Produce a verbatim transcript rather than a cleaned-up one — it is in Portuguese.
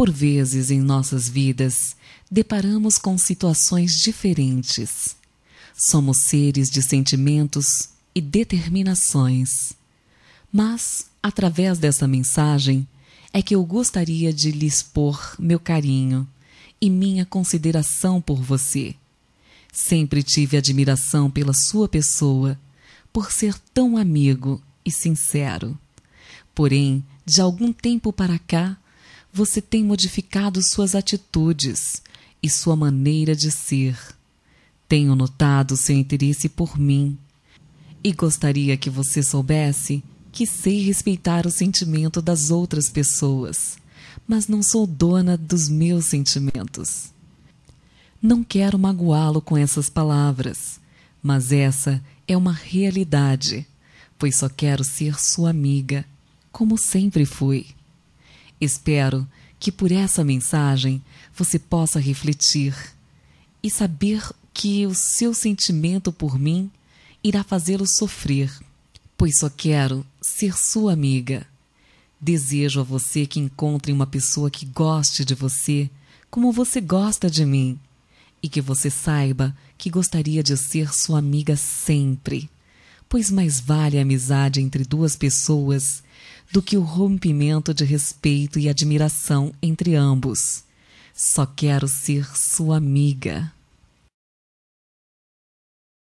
Por vezes em nossas vidas, deparamos com situações diferentes. Somos seres de sentimentos e determinações. Mas, através dessa mensagem, é que eu gostaria de lhe expor meu carinho e minha consideração por você. Sempre tive admiração pela sua pessoa, por ser tão amigo e sincero. Porém, de algum tempo para cá, você tem modificado suas atitudes e sua maneira de ser. Tenho notado seu interesse por mim e gostaria que você soubesse que sei respeitar o sentimento das outras pessoas, mas não sou dona dos meus sentimentos. Não quero magoá-lo com essas palavras, mas essa é uma realidade, pois só quero ser sua amiga, como sempre fui. Espero que por essa mensagem você possa refletir e saber que o seu sentimento por mim irá fazê-lo sofrer, pois só quero ser sua amiga. Desejo a você que encontre uma pessoa que goste de você como você gosta de mim e que você saiba que gostaria de ser sua amiga sempre, pois mais vale a amizade entre duas pessoas do que o rompimento de respeito e admiração entre ambos. Só quero ser sua amiga.